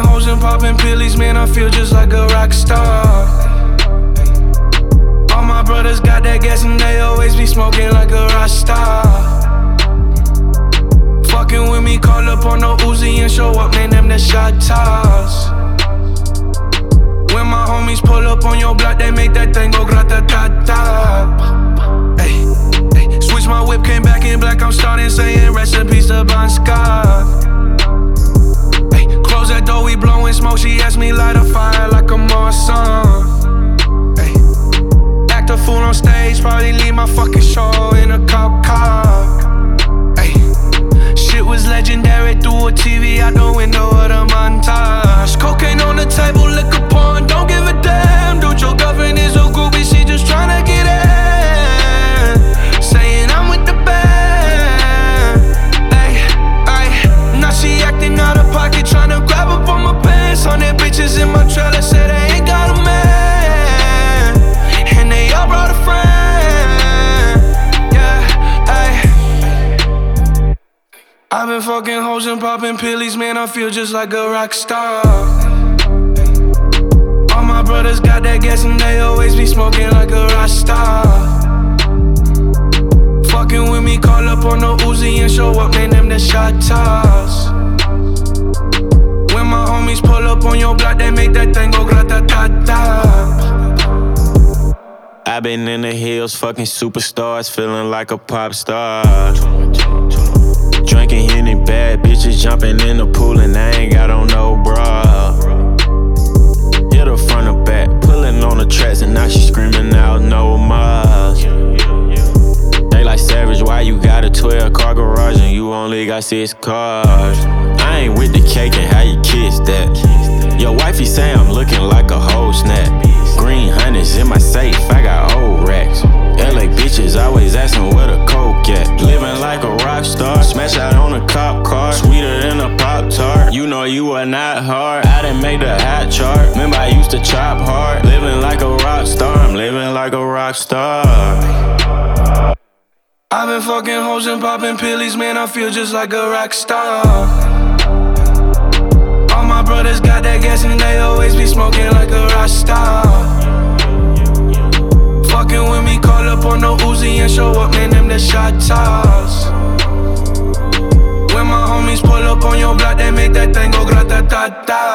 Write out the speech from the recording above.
hoes and popping pillies, man, I feel just like a rock star. All my brothers got that gas and they always be smoking like a rock star. Fucking with me, call up on no Uzi and show up, man, them the shot toss. When my homies pull up on your block, they make that thing go grata-ta-ta. Ay, ay. Switch my whip, came back in black, I'm starting saying rest in peace to Bon Scott. Ay, close that door, we blowing smoke, she asked me light a fire like a Marsan. Ay, act a fool on stage, probably leave my fucking show in a cop car. Ay, shit was legendary through a TV out the window of the montage. Cocaine on the table, liquor porn, don't give a damn. Dude, your girlfriend is a groupie, she just tryna get in. Saying I'm with the band. Ay, ay, now she acting out of pocket, tryna grab up on my pants. 100 bitches in my trailer, say they ain't got a man, and they all brought a friend. Yeah, ay. I've been fucking hoes and popping pillies, man, I feel just like a rock star. All my brothers got that gas and they always be smoking like a rock star. Fucking with me, call up on no Uzi and show up, man, them the shot toss. When my homies pull up on your block, they make that thing go grata-ta-ta. I been in the hills, fucking superstars, feeling like a pop star. Drinking Henny, bad bitches jumping in the pool and I ain't got on no bra. Hit her front or back, pulling on the tracks and now she screaming out no more. They like Savage, why you got a 12-car garage and you only got 6 cars? I ain't with the cake and how you kiss that. Your wifey say I'm looking like a whole snap. Green hundreds in my safe, I got old racks. LA bitches always asking where the coke at. Living like a rock star, smash out on a cop car, sweeter than a Pop-Tart. You know you are not hard, I done made the hot chart. Remember I used to chop hard. Living like a rock star, I'm living like a rock star. I've been fucking hoes and popping pillies, man, I feel just like a rock star. All my brothers got that gas and they always be smoking like a rock star. Fucking with me, call up on no Uzi and show up, man, them the shot toss. When my homies pull up on your block, they make that thing go grata-ta-ta.